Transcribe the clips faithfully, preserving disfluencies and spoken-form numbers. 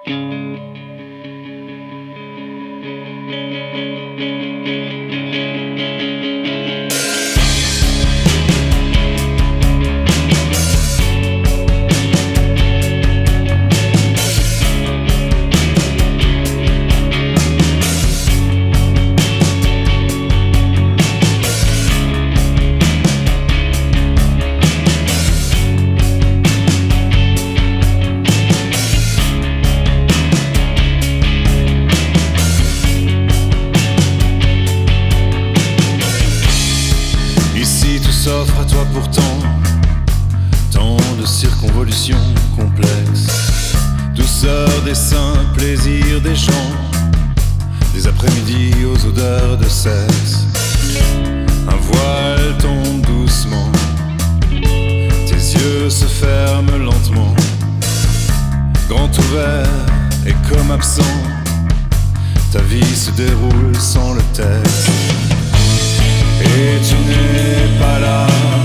S'offre à toi pourtant tant de circonvolutions complexes, douceur des saints, plaisir des gens, des après-midi aux odeurs de sexe. Un voile tombe doucement, tes yeux se ferment lentement, grand ouvert et comme absent, ta vie se déroule sans le texte. Et tu n'es pas là,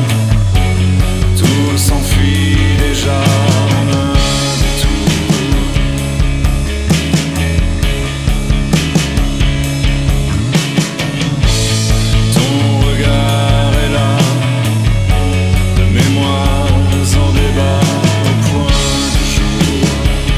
tout s'enfuit déjà en un détour. Ton regard est là, de mémoires en débat au point du jour.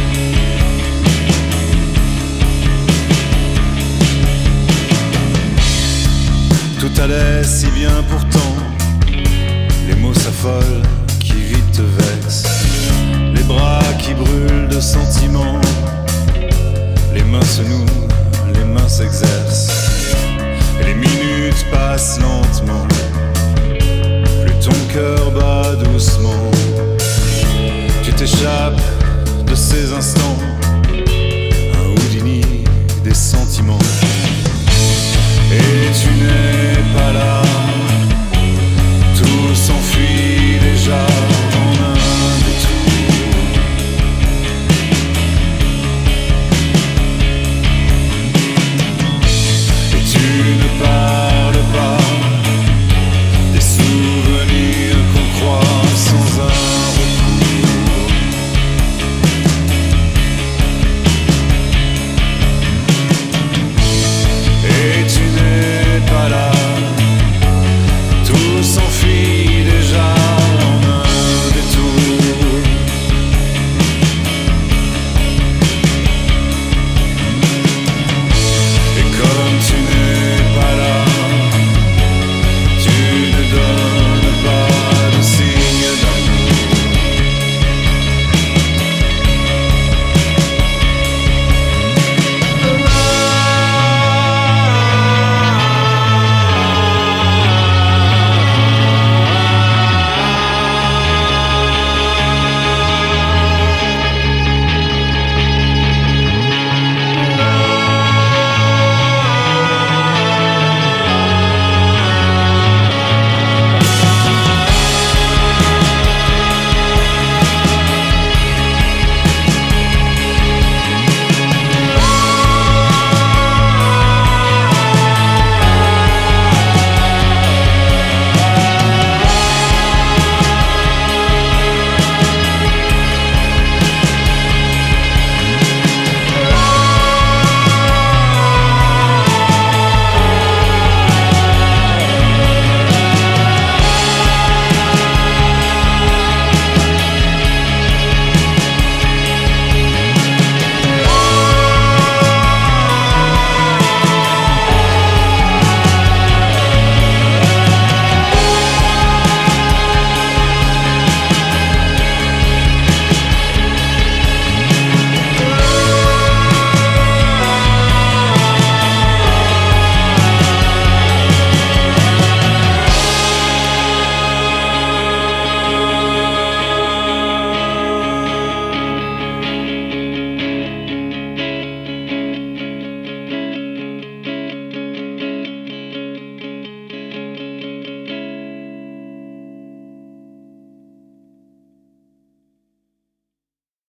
Tout allait si bien pourtant, les mots s'affolent qui vite te vexent, les bras qui brûlent de sentiments, les mains se nouent, les mains s'exercent, et les minutes passent lentement, plus ton cœur bat doucement, tu t'échappes de ces instants, un Houdini des sentiments. Et tu n'es pas là, tout s'enfuit déjà.